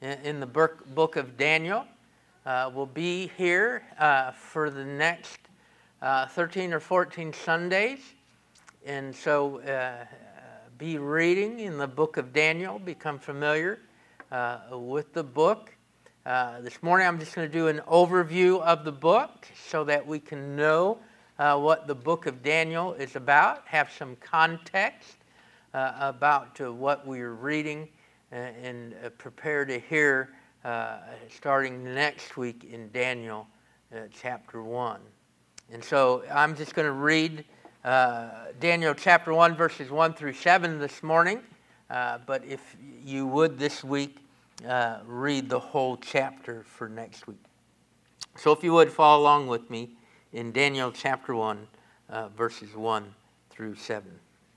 in the book of Daniel. We'll be here for the next 13 or 14 Sundays. And so be reading in the book of Daniel, become familiar with the book. This morning I'm just going to do an overview of the book so that we can know what the book of Daniel is about, have some context about what we're reading, and prepare to hear starting next week in Daniel chapter 1. And so I'm just going to read Daniel chapter 1 verses 1 through 7 this morning, but if you would this week read the whole chapter for next week. So if you would follow along with me in Daniel chapter 1 verses 1 through 7.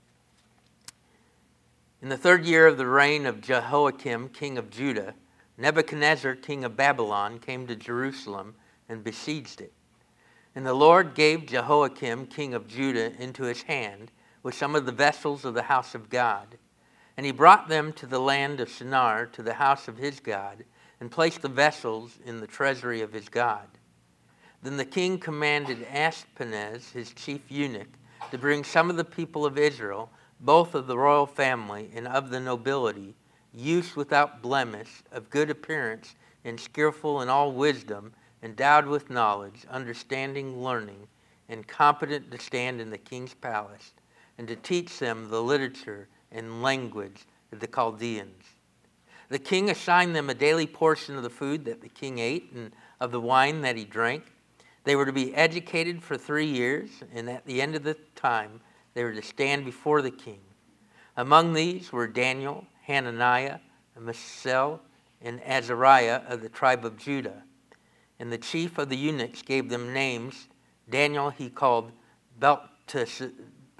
In the third year of the reign of Jehoiakim, king of Judah, Nebuchadnezzar, king of Babylon, came to Jerusalem and besieged it. And the Lord gave Jehoiakim, king of Judah, into his hand with some of the vessels of the house of God. And he brought them to the land of Shinar, to the house of his God, and placed the vessels in the treasury of his God. Then the king commanded Ashpenaz, his chief eunuch, to bring some of the people of Israel, both of the royal family and of the nobility, youths without blemish, of good appearance, and skillful in all wisdom, endowed with knowledge, understanding, learning, and competent to stand in the king's palace, and to teach them the literature and language of the Chaldeans. The king assigned them a daily portion of the food that the king ate and of the wine that he drank. They were to be educated for 3 years, and at the end of the time, they were to stand before the king. Among these were Daniel, Hananiah, Mishael, and Azariah of the tribe of Judah. And the chief of the eunuchs gave them names. Daniel he called Belteshazzar,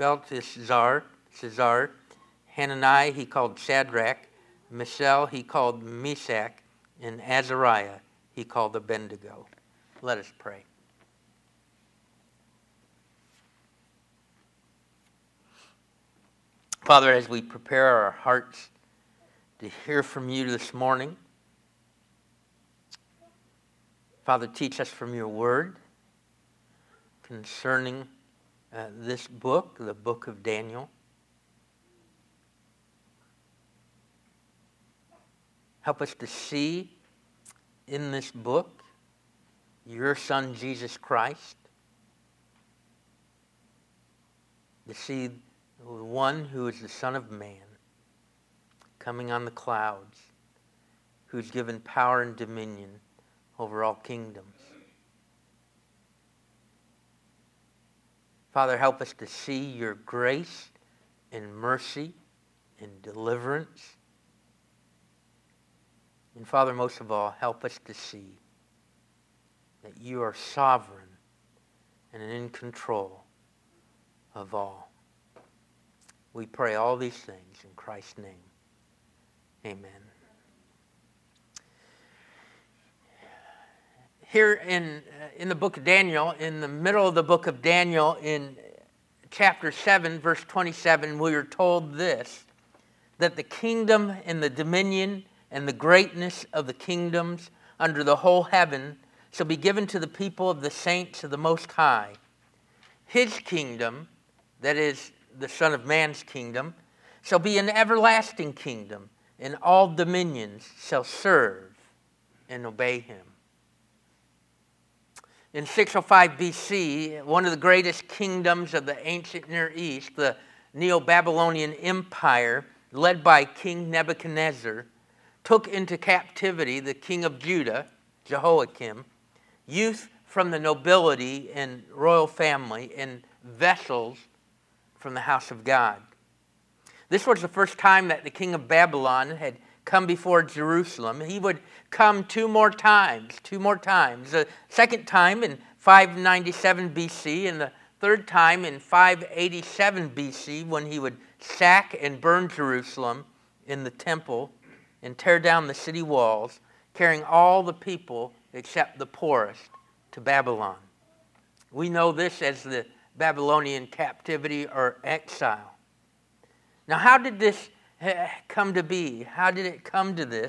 Hananiah he called Shadrach, Mishael he called Meshach, and Azariah he called Abednego. Let us pray. Father, as we prepare our hearts to hear from you this morning, Father, teach us from your word concerning this book, the book of Daniel. Help us to see in this book your Son, Jesus Christ, to see the one who is the Son of Man, coming on the clouds, who's given power and dominion over all kingdoms. Father, help us to see your grace and mercy and deliverance. And Father, most of all, help us to see that you are sovereign and in control of all. We pray all these things in Christ's name. Amen. Here in the book of Daniel, in the middle of the book of Daniel, in chapter 7, verse 27, we are told this, that the kingdom and the dominion and the greatness of the kingdoms under the whole heaven shall be given to the people of the saints of the Most High. His kingdom, that is the Son of Man's kingdom, shall be an everlasting kingdom, and all dominions shall serve and obey him. In 605 BC, one of the greatest kingdoms of the ancient Near East, the Neo-Babylonian Empire, led by King Nebuchadnezzar, took into captivity the king of Judah, Jehoiakim, youth from the nobility and royal family, and vessels from the house of God. This was the first time that the king of Babylon had come before Jerusalem. He would come two more times. The second time in 597 BC and the third time in 587 BC when he would sack and burn Jerusalem in the temple and tear down the city walls, carrying all the people except the poorest to Babylon. We know this as the Babylonian captivity or exile. Now, how did this come to be? How did it come to this?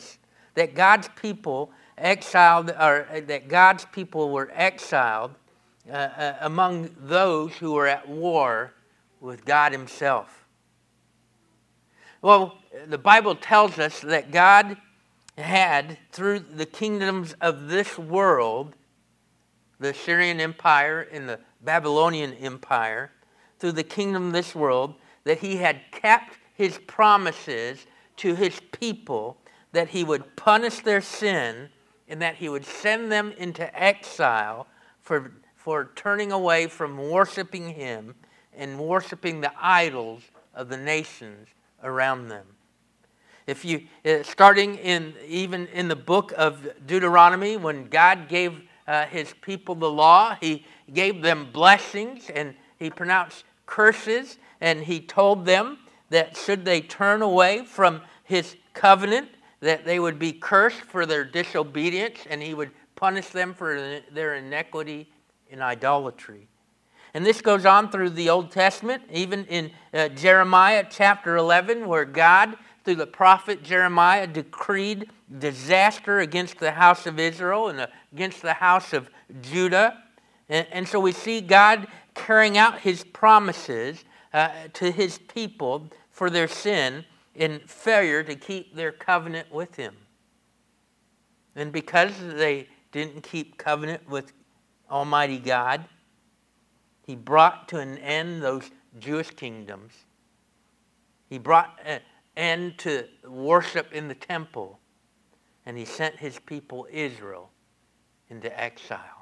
that God's people exiled, or that God's people were exiled among those who were at war with God himself. Well, the Bible tells us that God had, through the kingdoms of this world, the Assyrian Empire and the Babylonian Empire, through the kingdom of this world, that he had kept his promises to his people, that he would punish their sin and that he would send them into exile for turning away from worshiping him and worshiping the idols of the nations around them. If you, starting even in the book of Deuteronomy, when God gave his people the law, he gave them blessings and he pronounced curses, and he told them that should they turn away from his covenant, that they would be cursed for their disobedience, and he would punish them for their iniquity and idolatry. And this goes on through the Old Testament, even in Jeremiah chapter 11, where God, through the prophet Jeremiah, decreed disaster against the house of Israel and against the house of Judah. And so we see God carrying out his promises to his people for their sin in failure to keep their covenant with him. And because they didn't keep covenant with Almighty God, he brought to an end those Jewish kingdoms. He brought an end to worship in the temple. And he sent his people Israel into exile.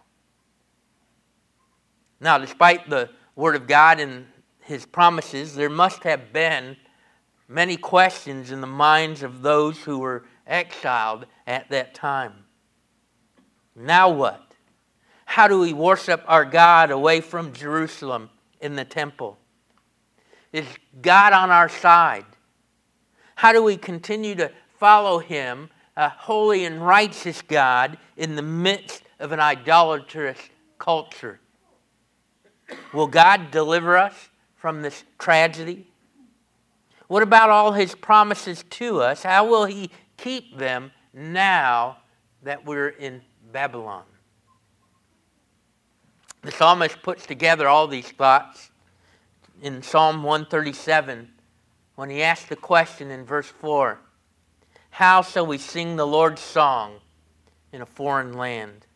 Now, despite the word of God and his promises, there must have been many questions in the minds of those who were exiled at that time. Now what? How do we worship our God away from Jerusalem in the temple? Is God on our side? How do we continue to follow him, a holy and righteous God, in the midst of an idolatrous culture? Will God deliver us from this tragedy? What about all his promises to us? How will he keep them now that we're in Babylon? The psalmist puts together all these thoughts in Psalm 137 when he asks the question in verse 4, how shall we sing the Lord's song in a foreign land?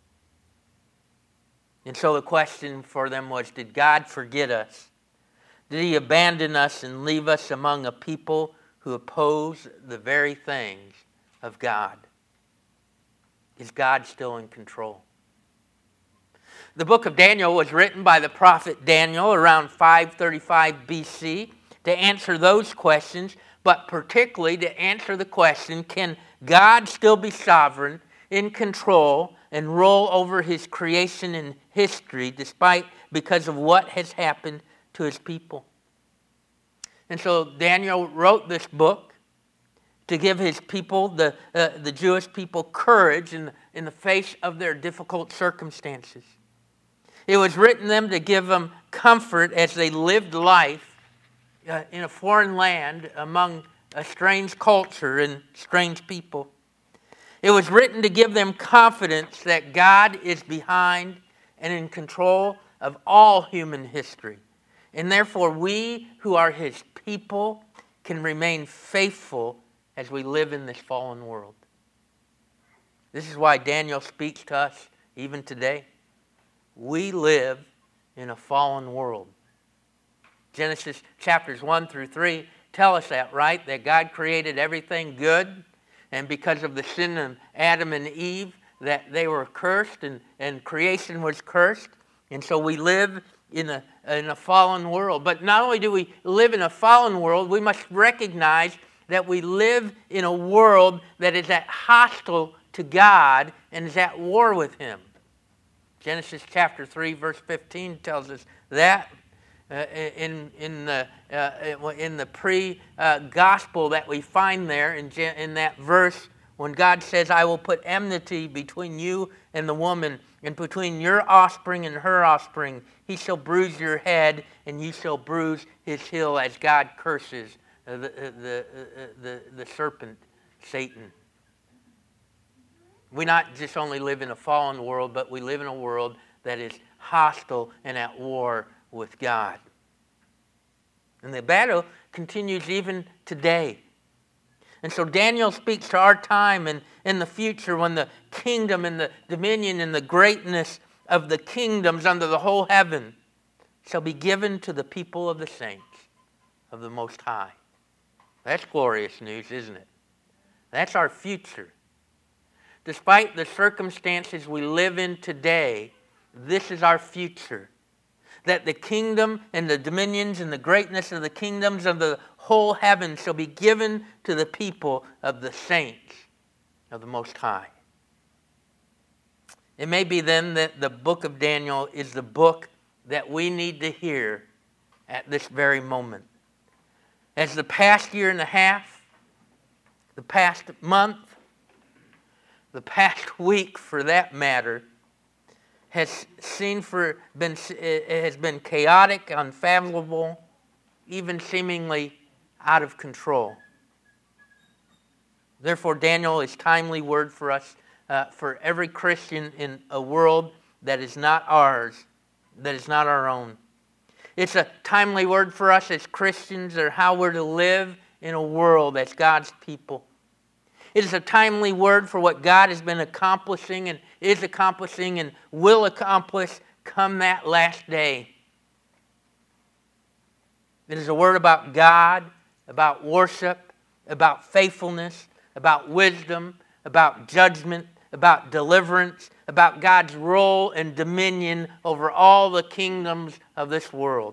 And so the question for them was, did God forget us? Did he abandon us and leave us among a people who oppose the very things of God? Is God still in control? The book of Daniel was written by the prophet Daniel around 535 BC to answer those questions, but particularly to answer the question, can God still be sovereign, in control, and rule over his creation and history because of what has happened to his people? And so Daniel wrote this book to give his people, the Jewish people, courage in the face of their difficult circumstances. It was written them to give them comfort as they lived life in a foreign land among a strange culture and strange people. It was written to give them confidence that God is behind and in control of all human history. And therefore we who are his people can remain faithful as we live in this fallen world. This is why Daniel speaks to us even today. We live in a fallen world. Genesis chapters 1 through 3 tell us that, right? That God created everything good, and because of the sin of Adam and Eve, that they were cursed and creation was cursed. And so we live in a fallen world. But not only do we live in a fallen world, we must recognize that we live in a world that is hostile to God and is at war with him. Genesis chapter 3 verse 15 tells us that in the pre-gospel that we find there in that verse when God says, I will put enmity between you and the woman, and between your offspring and her offspring. He shall bruise your head, and you shall bruise his heel, as God curses the serpent, Satan. We not just only live in a fallen world, but we live in a world that is hostile and at war with God. And the battle continues even today. And so Daniel speaks to our time and in the future when the kingdom and the dominion and the greatness of the kingdoms under the whole heaven shall be given to the people of the saints of the Most High. That's glorious news, isn't it? That's our future. Despite the circumstances we live in today, this is our future. That the kingdom and the dominions and the greatness of the kingdoms of the whole heaven shall be given to the people of the saints of the Most High. It may be then that the book of Daniel is the book that we need to hear at this very moment. As the past year and a half, the past month, the past week for that matter, has been chaotic, unfathomable, even seemingly out of control. Therefore, Daniel is timely word for us, for every Christian in a world that is not ours, that is not our own. It's a timely word for us as Christians, or how we're to live in a world as God's people. It is a timely word for what God has been accomplishing and is accomplishing and will accomplish come that last day. It is a word about God, about worship, about faithfulness, about wisdom, about judgment, about deliverance, about God's role and dominion over all the kingdoms of this world.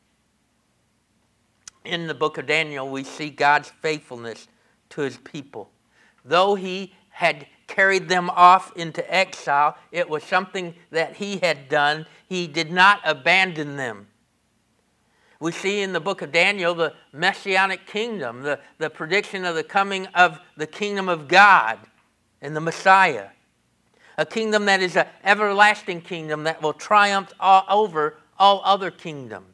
In the book of Daniel, we see God's faithfulness to his people. Though he had carried them off into exile, it was something that he had done. He did not abandon them. We see in the book of Daniel the Messianic kingdom, the prediction of the coming of the kingdom of God and the Messiah. A kingdom that is an everlasting kingdom that will triumph over all other kingdoms.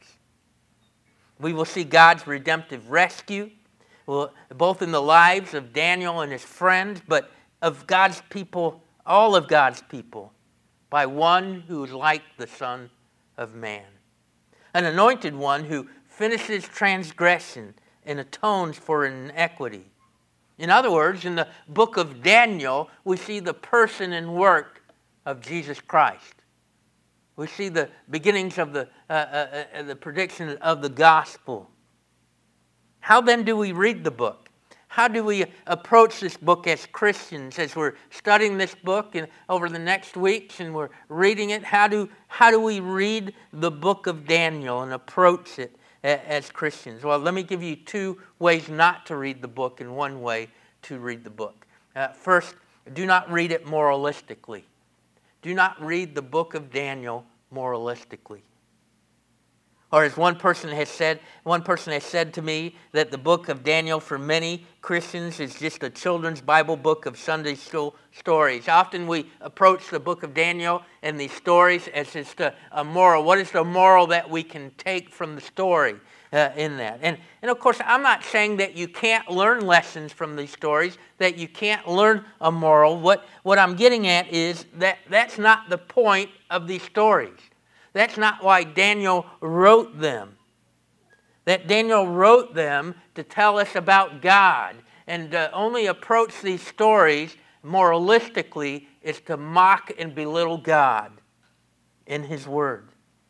We will see God's redemptive rescue, both in the lives of Daniel and his friends, but of God's people, all of God's people, by one who is like the Son of Man. An anointed one who finishes transgression and atones for inequity. In other words, in the book of Daniel, we see the person and work of Jesus Christ. We see the beginnings of the prediction of the gospel. How then do we read the book? How do we approach this book as Christians as we're studying this book and over the next weeks and we're reading it? How do we read the book of Daniel and approach it as Christians? Well, let me give you two ways not to read the book and one way to read the book. First, do not read it moralistically. Do not read the book of Daniel moralistically. Or as one person has said to me that the book of Daniel for many Christians is just a children's Bible book of Sunday school stories. Often we approach the book of Daniel and these stories as just a moral. What is the moral that we can take from the story in that? And of course, I'm not saying that you can't learn lessons from these stories, that you can't learn a moral. What I'm getting at is that that's not the point of these stories. That's not why Daniel wrote them. That Daniel wrote them to tell us about God. And only approach these stories moralistically is to mock and belittle God in his word.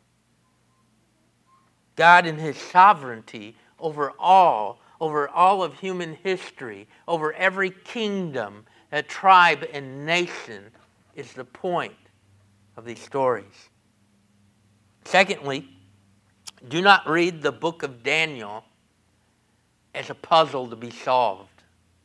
God in his sovereignty over all of human history, over every kingdom, tribe, and nation is the point of these stories. Secondly, do not read the book of Daniel as a puzzle to be solved.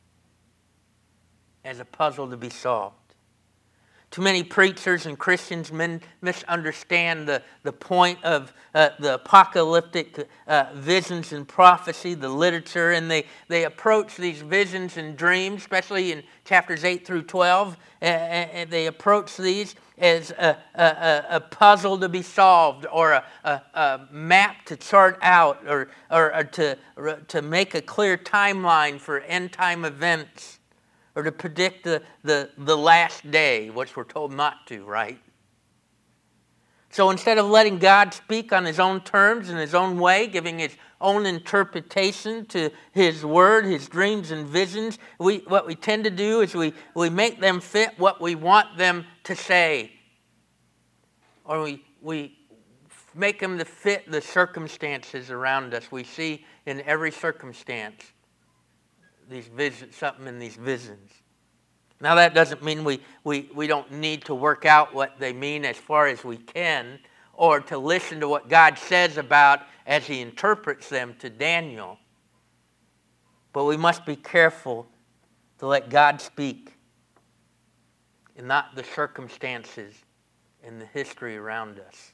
As a puzzle to be solved. Too many preachers and Christians misunderstand the point of the apocalyptic visions and prophecy, the literature, and they approach these visions and dreams, especially in chapters 8 through 12, and they approach these as a puzzle to be solved, or a map to chart out, or to make a clear timeline for end-time events. or to predict the last day, which we're told not to, right? So instead of letting God speak on his own terms and his own way, giving his own interpretation to his word, his dreams and visions, what we tend to do is we make them fit what we want them to say. Or we make them to fit the circumstances around us. We see in every circumstance these visions, something in these visions. Now that doesn't mean we don't need to work out what they mean as far as we can, or to listen to what God says about as he interprets them to Daniel. But we must be careful to let God speak and not the circumstances and the history around us.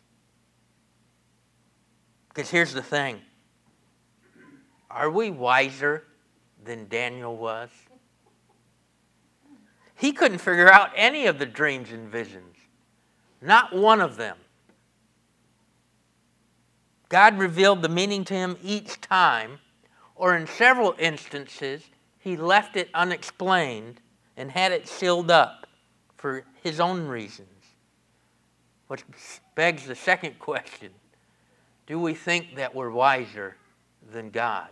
Because here's the thing. Are we wiser than Daniel was? He couldn't figure out any of the dreams and visions. Not one of them. God revealed the meaning to him each time, or in several instances, he left it unexplained and had it sealed up for his own reasons. Which begs the second question. Do we think that we're wiser than God?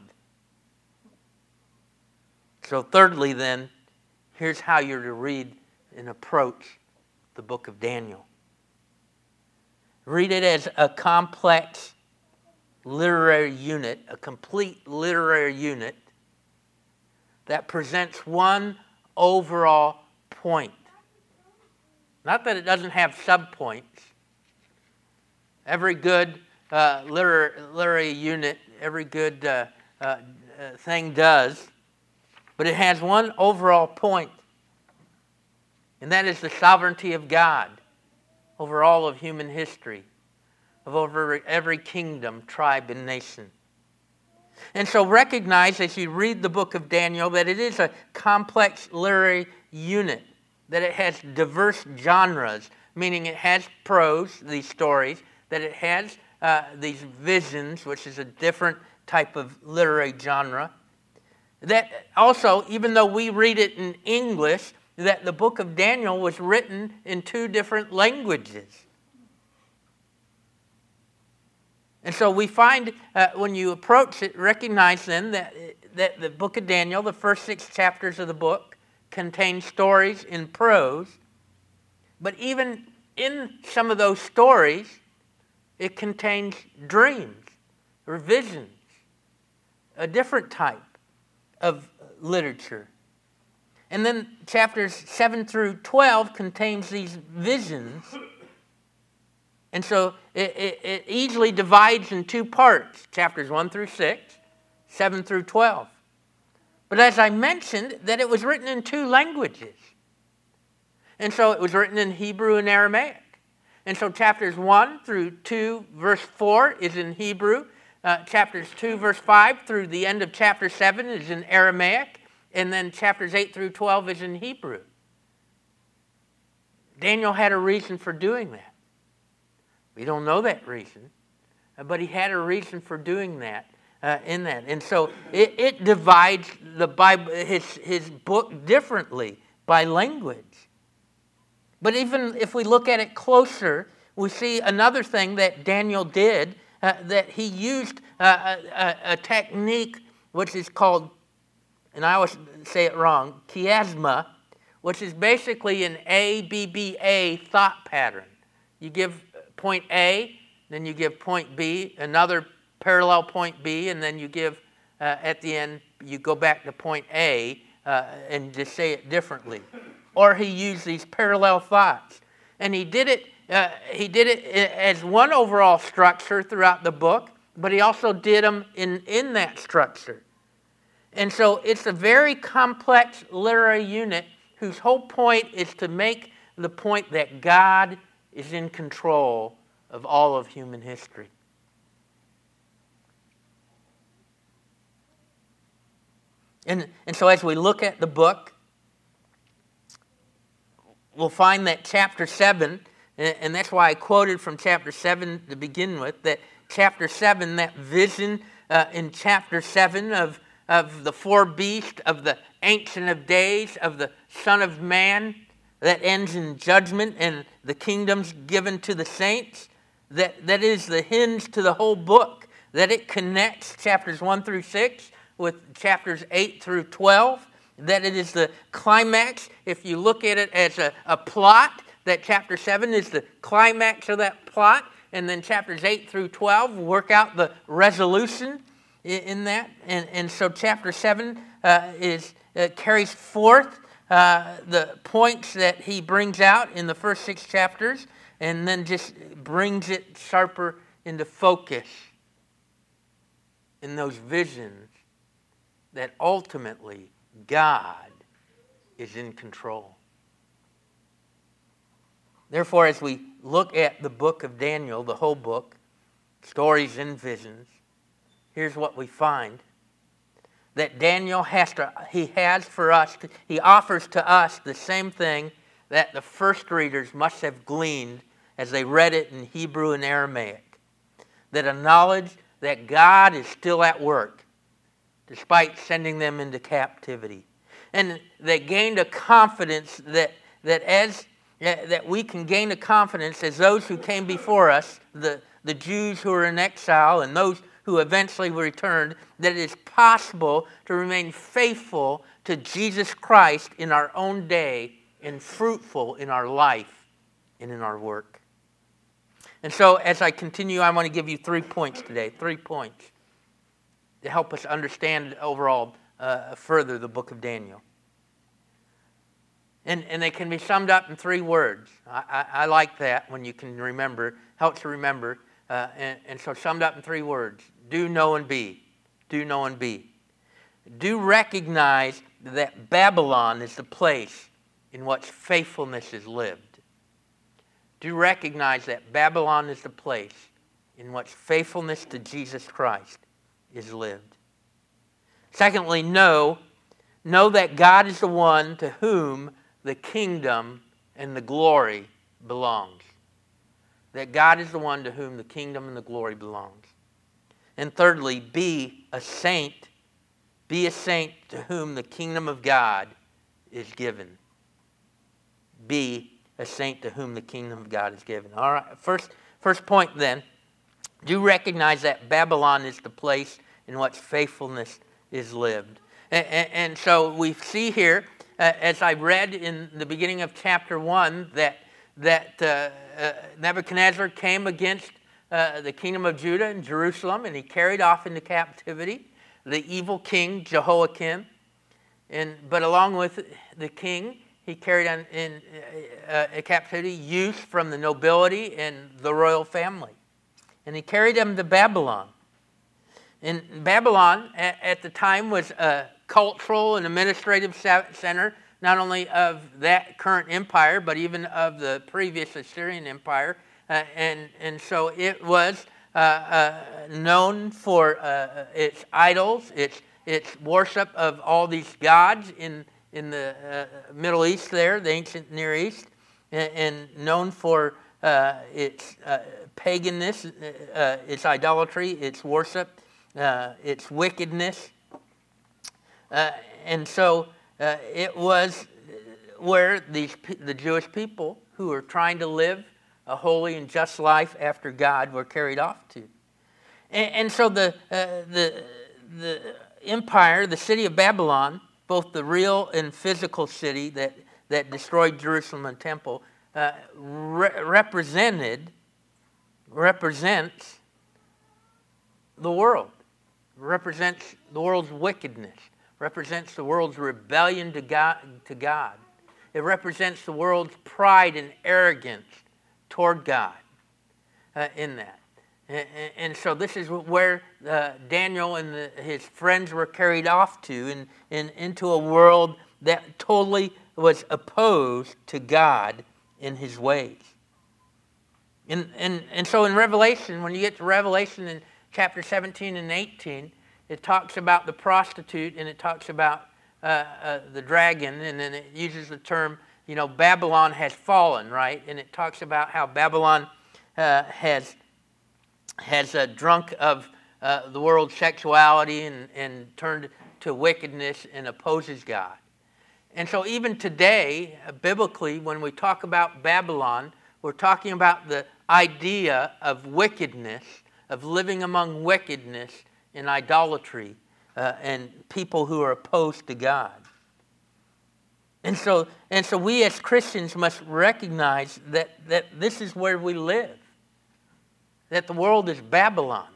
So thirdly then, here's how you're to read and approach the book of Daniel. Read it as a complex literary unit, a complete literary unit that presents one overall point. Not that it doesn't have subpoints. Every good literary unit, every good thing does. But it has one overall point, and that is the sovereignty of God over all of human history, over every kingdom, tribe, and nation. And so recognize as you read the book of Daniel that it is a complex literary unit, that it has diverse genres, meaning it has prose, these stories, that it has these visions, which is a different type of literary genre. That also, even though we read it in English, that the book of Daniel was written in 2 different languages. And so we find, when you approach it, recognize then that the book of Daniel, the first 6 chapters of the book, contain stories in prose. But even in some of those stories, it contains dreams or visions, a different type of literature. And then chapters 7 through 12 contains these visions. And so it easily divides in 2 parts, chapters 1 through 6, 7 through 12. But as I mentioned, that it was written in 2 languages. And so it was written in Hebrew and Aramaic. And so chapters 1 through 2, verse 4 is in Hebrew. Chapters 2, verse 5 through the end of chapter 7 is in Aramaic. And then chapters 8 through 12 is in Hebrew. Daniel had a reason for doing that. We don't know that reason, but he had a reason for doing that in that. And so it divides the Bible, his book differently by language. But even if we look at it closer, we see another thing that Daniel did, that he used a technique which is called, and I always say it wrong, chiasma, which is basically an ABBA thought pattern. You give point A, then you give point B, another parallel point B, and then you give, at the end, you go back to point A and just say it differently. Or he used these parallel thoughts. And he did it as one overall structure throughout the book, but he also did them in that structure. And so it's a very complex literary unit whose whole point is to make the point that God is in control of all of human history. And so as we look at the book, we'll find that chapter 7, and that's why I quoted from chapter 7 to begin with, that chapter 7, that vision in chapter 7 of the 4 beasts, of the Ancient of Days of the Son of Man that ends in judgment and the kingdoms given to the saints, that is the hinge to the whole book, that it connects chapters 1 through 6 with chapters 8 through 12, that it is the climax. If you look at it as a plot, that chapter 7 is the climax of that plot, and then chapters 8 through 12 work out the resolution in that. And so chapter 7 carries forth the points that he brings out in the first 6 chapters, and then just brings it sharper into focus in those visions that ultimately God is in control. Therefore, as we look at the book of Daniel, the whole book, stories and visions, here's what we find. That Daniel he offers to us the same thing that the first readers must have gleaned as they read it in Hebrew and Aramaic. That a knowledge that God is still at work, despite sending them into captivity. And they gained a confidence that we can gain a confidence as those who came before us, the Jews who were in exile and those who eventually returned, that it is possible to remain faithful to Jesus Christ in our own day and fruitful in our life and in our work. And so as I continue, I want to give you 3 points today, 3 points to help us understand overall further the book of Daniel. And they can be summed up in 3 words. I like that when you can remember, helps to remember. And so summed up in 3 words. Do, know, and be. Do, know, and be. Do recognize that Babylon is the place in which faithfulness is lived. Do recognize that Babylon is the place in which faithfulness to Jesus Christ is lived. Secondly, know that God is the one to whom the kingdom and the glory belongs. That God is the one to whom the kingdom and the glory belongs. And thirdly, be a saint. Be a saint to whom the kingdom of God is given. Be a saint to whom the kingdom of God is given. All right, first point then. Do recognize that Babylon is the place in which faithfulness is lived. And so we see here, as I read in the beginning of chapter 1, that Nebuchadnezzar came against the kingdom of Judah and Jerusalem, and he carried off into captivity the evil king Jehoiakim. But along with the king, he carried on in captivity youth from the nobility and the royal family. And he carried them to Babylon. And Babylon at the time was a cultural and administrative center, not only of that current empire, but even of the previous Assyrian Empire. And so it was known for its idols, its worship of all these gods in the Middle East there, the ancient Near East, and known for its paganness, its idolatry, its worship, its wickedness. And so it was where the Jewish people who were trying to live a holy and just life after God were carried off to. And so the empire, the city of Babylon, both the real and physical city that destroyed Jerusalem and temple, represents the world, represents the world's wickedness, represents the world's rebellion to God. It represents the world's pride and arrogance toward God in that. And so this is where Daniel and his friends were carried off to, into a world that totally was opposed to God in his ways. And so in Revelation, when you get to Revelation in chapter 17 and 18, it talks about the prostitute and it talks about the dragon, and then it uses the term, Babylon has fallen, right? And it talks about how Babylon has drunk of the world's sexuality and turned to wickedness and opposes God. And so even today, biblically, when we talk about Babylon, we're talking about the idea of wickedness, of living among wickedness and idolatry, and people who are opposed to God. And so we as Christians must recognize that this is where we live, that the world is Babylon,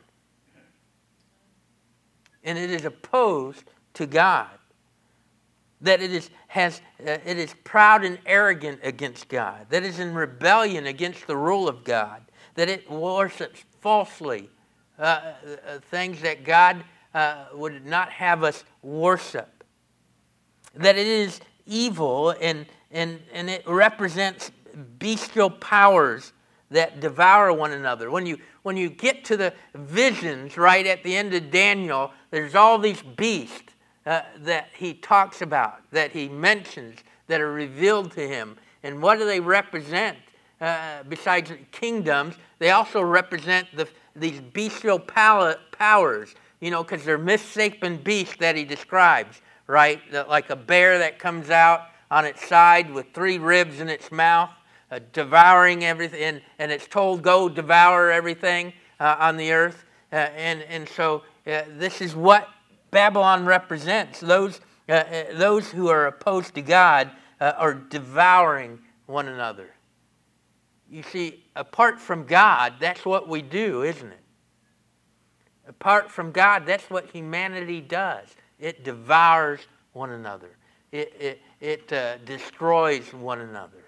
and it is opposed to God, that it is proud and arrogant against God, that it is in rebellion against the rule of God, that it worships falsely things that God would not have us worship, that it is evil and it represents bestial powers that devour one another. When you get to the visions right at the end of Daniel, there's all these beasts that he talks about, that he mentions, that are revealed to him. And what do they represent? Besides kingdoms, they also represent these bestial powers, because they're misshapen beasts that he describes, right? Like a bear that comes out on its side with 3 ribs in its mouth, devouring everything, and it's told, go devour everything on the earth. So this is what Babylon represents. Those who are opposed to God are devouring one another. You see, apart from God, that's what we do, isn't it? Apart from God, that's what humanity does. It devours one another. It destroys one another.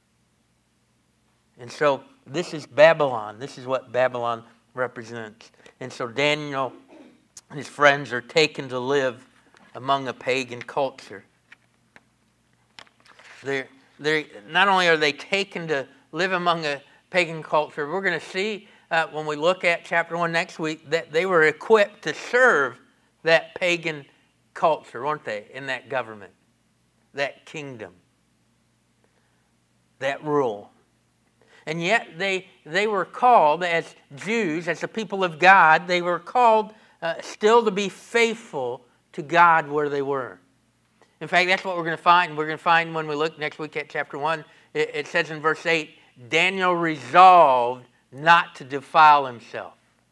And so this is Babylon. This is what Babylon represents. And so Daniel and his friends are taken to live among a pagan culture. They're not only are they taken to live among a pagan culture, we're going to see when we look at chapter 1 next week that they were equipped to serve that pagan culture, weren't they, in that government, that kingdom, that rule. And yet they were called as Jews, as the people of God, they were called still to be faithful to God where they were. In fact, that's what we're going to find. We're going to find when we look next week at chapter 1, it says in verse 8, Daniel resolved not to defile himself.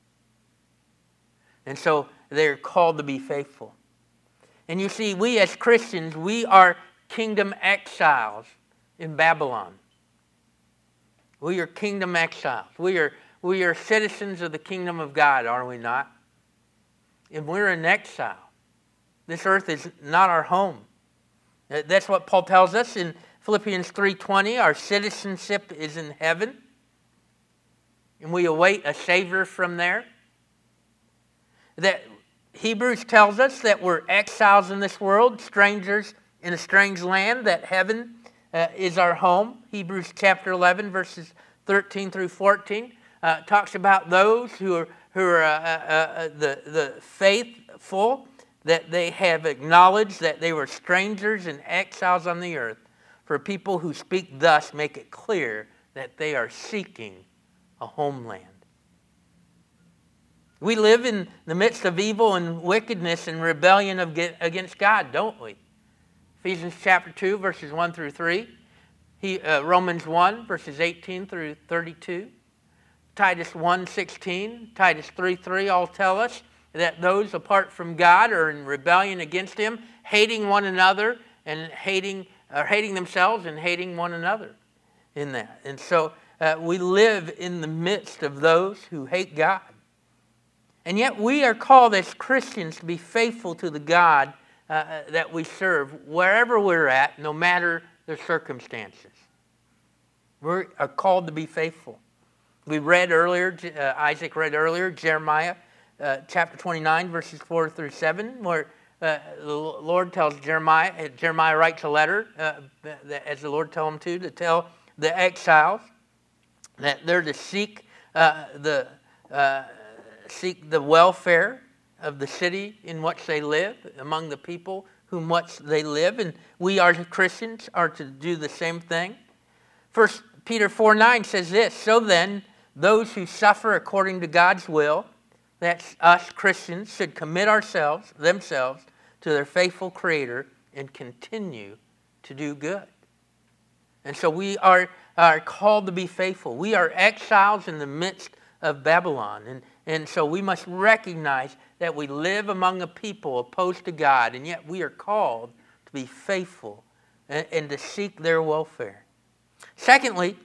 And so they're called to be faithful. And you see, we as Christians, we are kingdom exiles in Babylon. We are kingdom exiles. We are citizens of the kingdom of God, are we not? And we're in exile. This earth is not our home. That's what Paul tells us in Philippians 3:20. Our citizenship is in heaven. And we await a Savior from there. That Hebrews tells us that we're exiles in this world, strangers in a strange land, that heaven is our home. Hebrews chapter 11, verses 13 through 14, talks about those who are the faithful, that they have acknowledged that they were strangers and exiles on the earth. For people who speak thus make it clear that they are seeking a homeland. We live in the midst of evil and wickedness and rebellion against God, don't we? Ephesians chapter 2, verses 1 through 3. Romans 1, verses 18 through 32. Titus 1:16, Titus 3:3 all tell us that those apart from God are in rebellion against Him, hating one another and hating themselves and hating one another in that. And so we live in the midst of those who hate God. And yet we are called as Christians to be faithful to the God that we serve wherever we're at, no matter the circumstances. We are called to be faithful. We read earlier, Isaac read earlier, Jeremiah chapter 29, verses 4 through 7, where the Lord tells Jeremiah writes a letter, as the Lord told him to tell the exiles that they're to seek the welfare of the city in which they live, among the people whom which they live. And we as Christians are to do the same thing. 1 Peter 4:9 says this, so then, those who suffer according to God's will, that's us Christians, should commit themselves to their faithful Creator and continue to do good. And so we are called to be faithful. We are exiles in the midst of Babylon. And so we must recognize that we live among a people opposed to God, and yet we are called to be faithful and to seek their welfare. Secondly,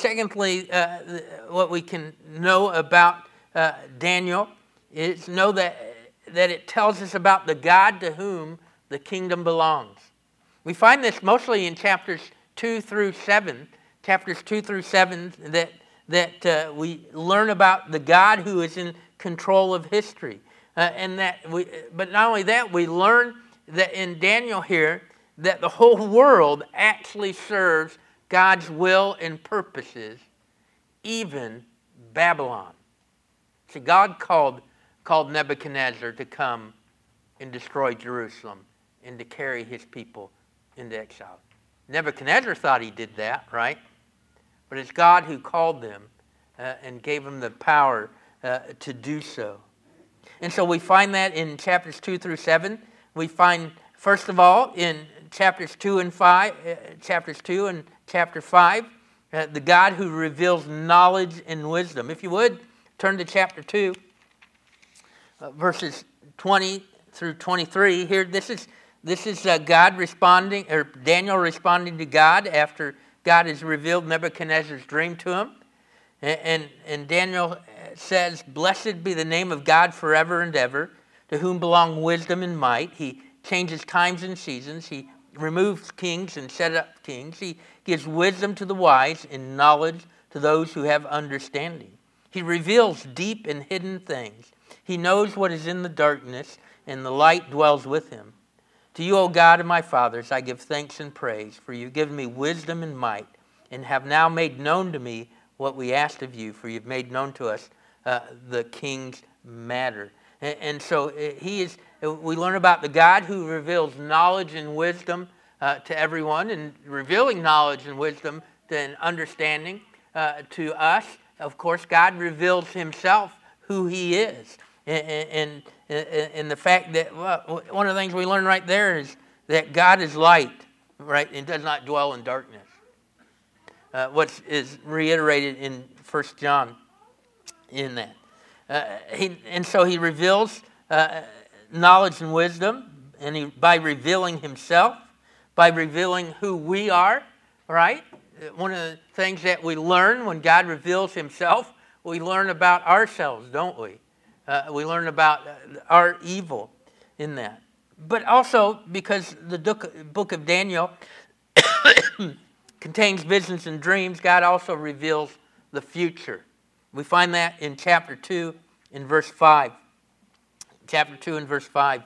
what we can know about Daniel is know that it tells us about the God to whom the kingdom belongs. We find this mostly in chapters 2 through 7. Chapters 2 through 7 that we learn about the God who is in control of history. But not only that, we learn that in Daniel here that the whole world actually serves God's will and purposes, even Babylon. See, God called Nebuchadnezzar to come and destroy Jerusalem and to carry his people into exile. Nebuchadnezzar thought he did that, right? But it's God who called them and gave them the power to do so. And so we find that in chapters 2 through 7. We find, first of all, in chapters 2 and 5, chapters 2 and chapter 5, the God who reveals knowledge and wisdom. If you would, turn to chapter 2, verses 20 through 23. Here, this is God responding, or Daniel responding to God after God has revealed Nebuchadnezzar's dream to him. And Daniel says, "Blessed be the name of God forever and ever, to whom belong wisdom and might. He changes times and seasons. He removes kings and sets up kings. He gives wisdom to the wise and knowledge to those who have understanding. He reveals deep and hidden things. He knows what is in the darkness, and the light dwells with him. To you, O God of my fathers, I give thanks and praise, for you have given me wisdom and might, and have now made known to me what we asked of you, for you have made known to us the king's matter." And so we learn about the God who reveals knowledge and wisdom to everyone, and revealing knowledge and wisdom and understanding to us. Of course, God reveals himself, who he is. And the fact that one of the things we learn right there is that God is light, right, and does not dwell in darkness. What is reiterated in 1 John in that. And so he reveals knowledge and wisdom, and by revealing himself, by revealing who we are, right? One of the things that we learn when God reveals himself, we learn about ourselves, don't we? We learn about our evil in that. But also because the book of Daniel contains visions and dreams, God also reveals the future. We find that in chapter 2 in verse 5. Chapter 2 and verse 5.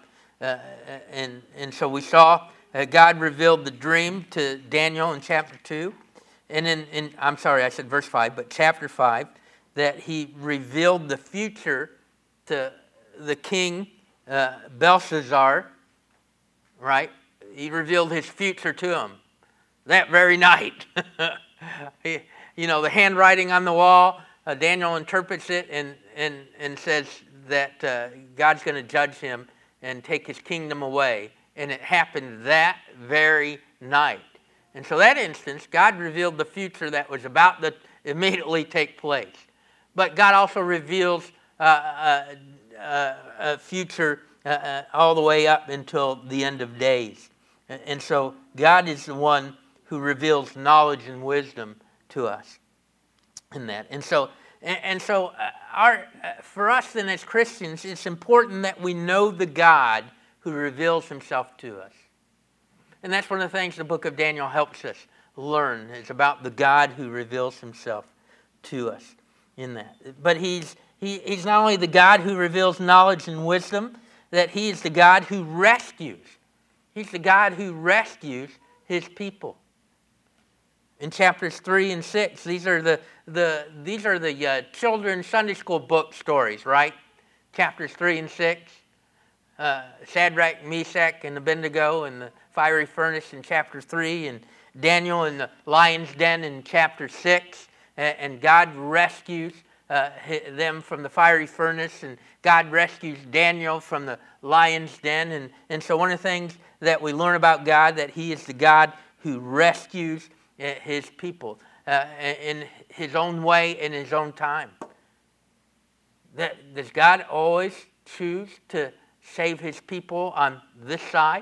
And so we saw God revealed the dream to Daniel in chapter 2. And I'm sorry, I said verse 5, but chapter 5, that he revealed the future to the king Belshazzar, right? He revealed his future to him that very night. The handwriting on the wall, Daniel interprets it and says that God's going to judge him and take his kingdom away. And it happened that very night. And so that instance, God revealed the future that was about to immediately take place. But God also reveals a future all the way up until the end of days. And so God is the one who reveals knowledge and wisdom to us in that. And so for us then as Christians, it's important that we know the God who reveals himself to us. And that's one of the things the book of Daniel helps us learn. It's about the God who reveals himself to us in that. But he's not only the God who reveals knowledge and wisdom, that he is the God who rescues. He's the God who rescues his people. In chapters 3 and 6, these are the children's Sunday school book stories, right? Chapters 3 and 6. Shadrach, Meshach, and Abednego in the fiery furnace in chapter 3, and Daniel in the lion's den in chapter 6. And God rescues them from the fiery furnace, and God rescues Daniel from the lion's den. And so one of the things that we learn about God, that he is the God who rescues his people in his own way, in his own time. Does God always choose to save his people on this side?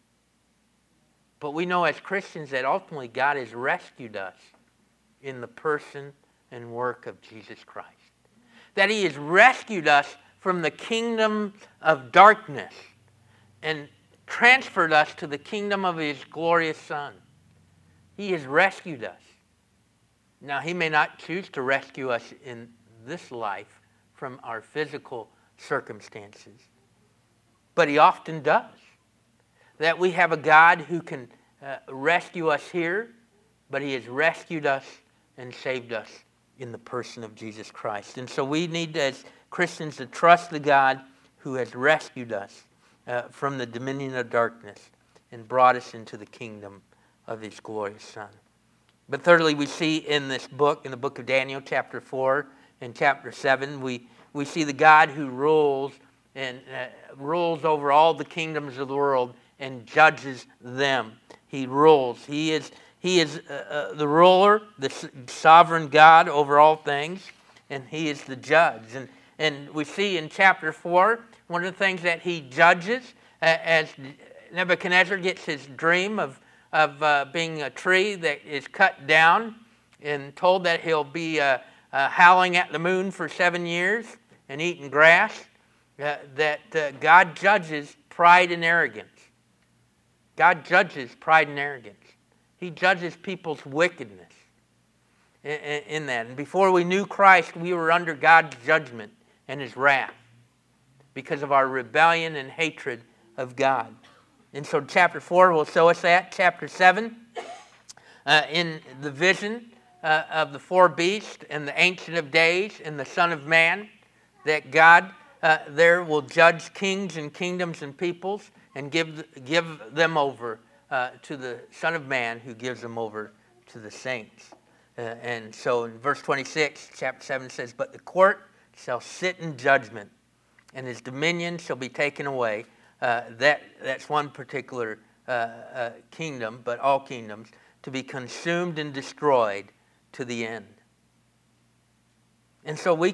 But we know as Christians that ultimately God has rescued us in the person and work of Jesus Christ. That he has rescued us from the kingdom of darkness and transferred us to the kingdom of his glorious Son. He has rescued us. Now, he may not choose to rescue us in this life from our physical circumstances, but he often does. That we have a God who can rescue us here, but he has rescued us and saved us in the person of Jesus Christ. And so we need, as Christians, to trust the God who has rescued us from the dominion of darkness and brought us into the kingdom of his glorious Son. But thirdly, we see in this book, in the book of Daniel, chapter 4 and chapter 7, we see the God who rules and rules over all the kingdoms of the world and judges them. He rules. He is the ruler, the sovereign God over all things, and he is the judge. And we see in chapter 4, one of the things that he judges, as Nebuchadnezzar gets his dream of being a tree that is cut down and told that he'll be howling at the moon for 7 years and eating grass, that God judges pride and arrogance. God judges pride and arrogance. He judges people's wickedness in that. And before we knew Christ, we were under God's judgment and his wrath because of our rebellion and hatred of God. And so chapter 4 will show us that. Chapter 7, in the vision of the four beasts and the Ancient of Days and the Son of Man, that God there will judge kings and kingdoms and peoples and give them over to the Son of Man, who gives them over to the saints. And so in verse 26, chapter 7 says, "But the court shall sit in judgment, and his dominion shall be taken away." That's one particular kingdom, but all kingdoms, to be consumed and destroyed to the end. And so we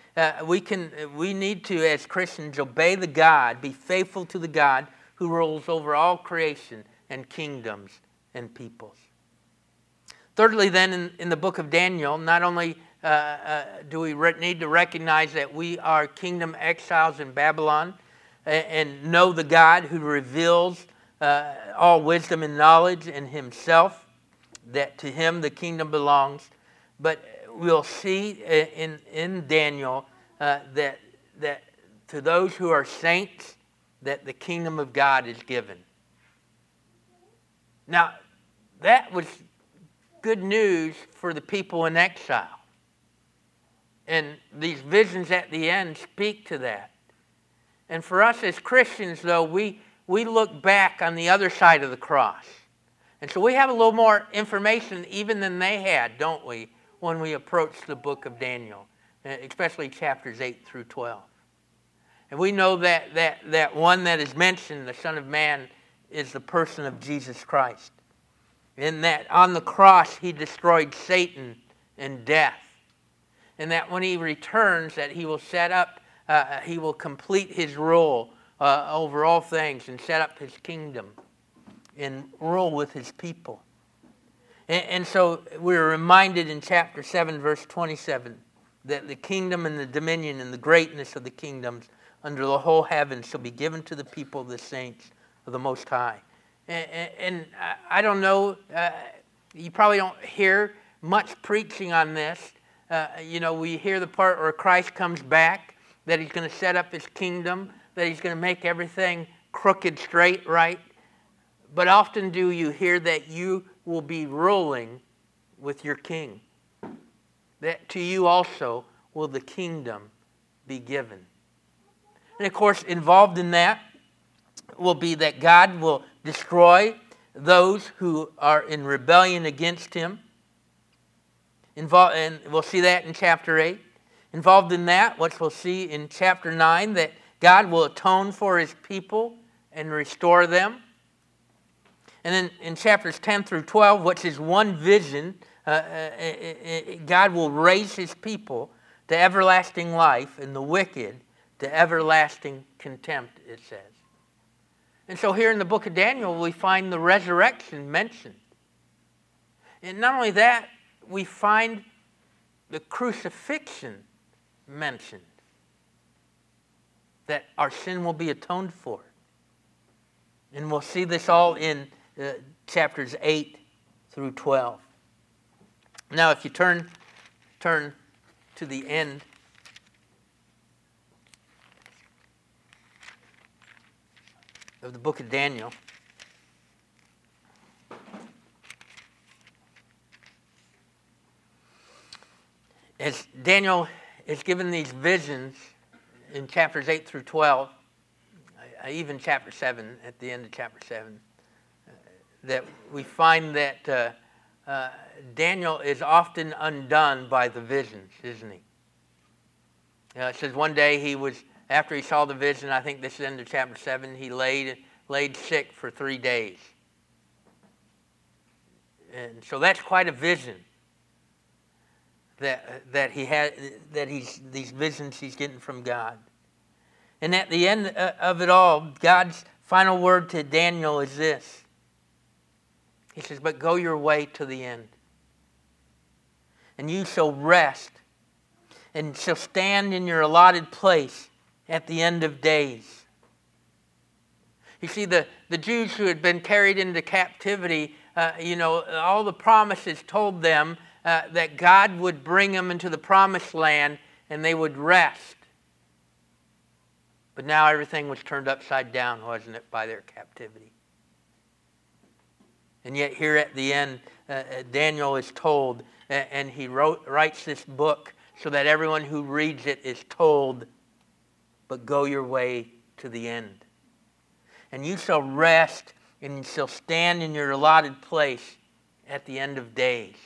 need to, as Christians, obey the God, be faithful to the God who rules over all creation and kingdoms and peoples. Thirdly, then, in the book of Daniel, not only do we need to recognize that we are kingdom exiles in Babylon and know the God who reveals all wisdom and knowledge in himself, that to him the kingdom belongs, but we'll see in Daniel that to those who are saints, that the kingdom of God is given. Now, that was good news for the people in exile. And these visions at the end speak to that. And for us as Christians, though, we look back on the other side of the cross. And so we have a little more information even than they had, don't we, when we approach the book of Daniel, especially chapters 8 through 12. And we know that one that is mentioned, the Son of Man, is the person of Jesus Christ. In that on the cross he destroyed Satan and death. And that when he returns, that he will set up, he will complete his rule over all things and set up his kingdom and rule with his people. And so we're reminded in chapter 7, verse 27, that the kingdom and the dominion and the greatness of the kingdoms under the whole heaven shall be given to the people of the saints of the Most High. And I don't know, you probably don't hear much preaching on this. We hear the part where Christ comes back, that he's going to set up his kingdom, that he's going to make everything crooked straight, right? But often do you hear that you will be ruling with your king. That to you also will the kingdom be given. And of course, involved in that will be that God will destroy those who are in rebellion against him. And we'll see that in chapter 8. Involved in that, what we'll see in chapter 9, that God will atone for his people and restore them. And then in chapters 10 through 12, which is one vision, God will raise his people to everlasting life and the wicked to everlasting contempt, it says. And so here in the book of Daniel, we find the resurrection mentioned. And not only that, we find the crucifixion mentioned, that our sin will be atoned for. And we'll see this all in chapters 8 through 12. Now, if you turn to the end of the book of Daniel, as Daniel is given these visions in chapters 8 through 12, even chapter 7, at the end of chapter 7, that we find that Daniel is often undone by the visions, isn't he? It says one day after he saw the vision, I think this is the end of chapter 7, he laid sick for 3 days. And so that's quite a vision that he had, these visions he's getting from God. And at the end of it all, God's final word to Daniel is this. He says, "But go your way to the end, and you shall rest, and shall stand in your allotted place at the end of days." You see, the Jews who had been carried into captivity, all the promises told them that God would bring them into the promised land and they would rest. But now everything was turned upside down, wasn't it, by their captivity? And yet here at the end, Daniel is told, and he writes this book so that everyone who reads it is told, "But go your way to the end. And you shall rest, and you shall stand in your allotted place at the end of days."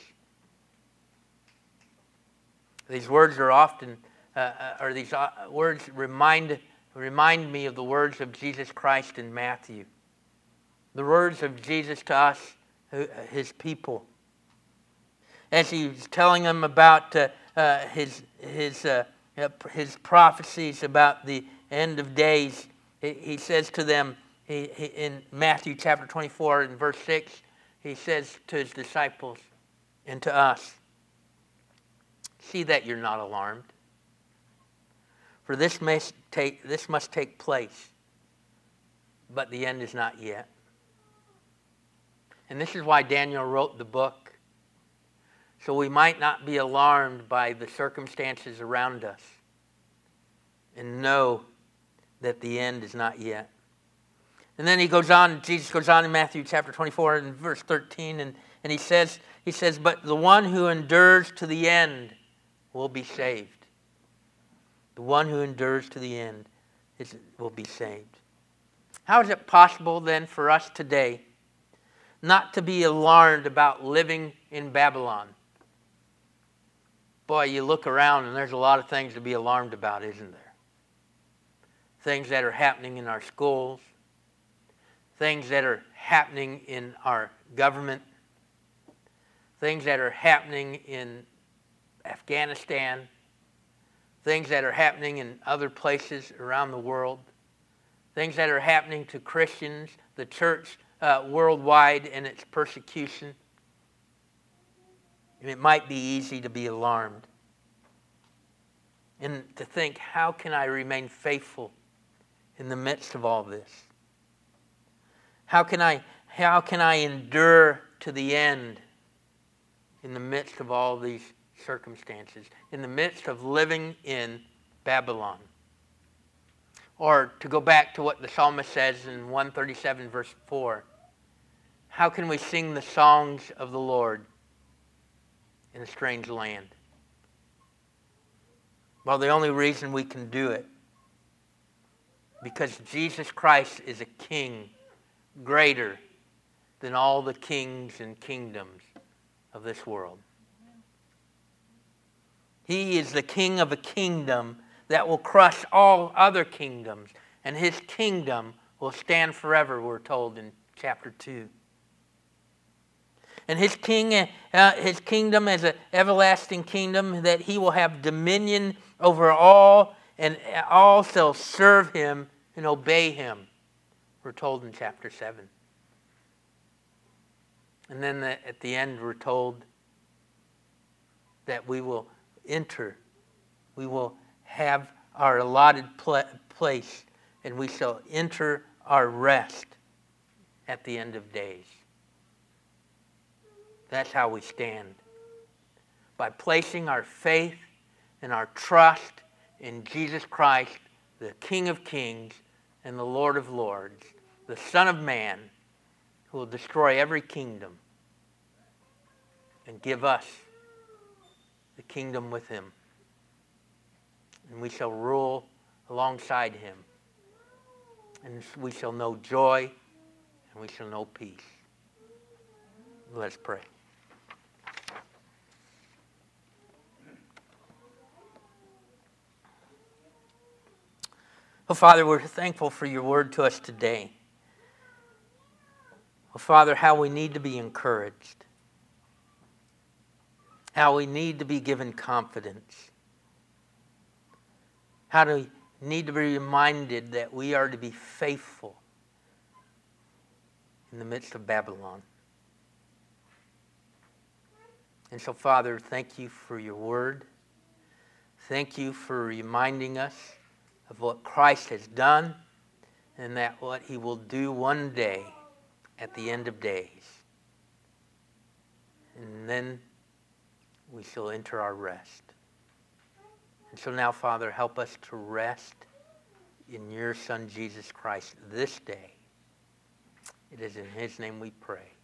These words are often, these words remind me of the words of Jesus Christ in Matthew. The words of Jesus to us, his people. As he was telling them about his prophecies about the end of days, he says to them, in Matthew chapter 24 and verse 6, he says to his disciples and to us, "See that you're not alarmed. For this must take place, but the end is not yet." And this is why Daniel wrote the book, so we might not be alarmed by the circumstances around us and know that the end is not yet. And then Jesus goes on in Matthew chapter 24 and verse 13, and he says, "But the one who endures to the end will be saved." The one who endures to the end will be saved. How is it possible then for us today not to be alarmed about living in Babylon? Boy, you look around and there's a lot of things to be alarmed about, isn't there? Things that are happening in our schools, things that are happening in our government, things that are happening in Afghanistan, things that are happening in other places around the world, things that are happening to Christians, the church worldwide and its persecution. And it might be easy to be alarmed and to think, how can I remain faithful in the midst of all this? How can I endure to the end in the midst of all these circumstances, in the midst of living in Babylon? Or to go back to what the psalmist says in 137 verse 4, how can we sing the songs of the Lord in a strange land? Well, the only reason we can do it, because Jesus Christ is a king greater than all the kings and kingdoms of this world. He is the king of a kingdom that will crush all other kingdoms. And his kingdom will stand forever, we're told in chapter 2. And his kingdom is an everlasting kingdom, that he will have dominion over all, and all shall serve him and obey him, we're told in chapter 7. And then at the end we're told that we will enter, we will have our allotted place, and we shall enter our rest at the end of days. That's how we stand. By placing our faith and our trust in Jesus Christ, the King of Kings and the Lord of Lords, the Son of Man, who will destroy every kingdom and give us the kingdom with him. And we shall rule alongside him. And we shall know joy, and we shall know peace. Let's pray. Oh, Father, we're thankful for your word to us today. Oh, Father, how we need to be encouraged. How we need to be given confidence. How we need to be reminded that we are to be faithful in the midst of Babylon. And so, Father, thank you for your word. Thank you for reminding us of what Christ has done, and that what he will do one day at the end of days. And then we shall enter our rest. And so now, Father, help us to rest in your Son, Jesus Christ, this day. It is in his name we pray.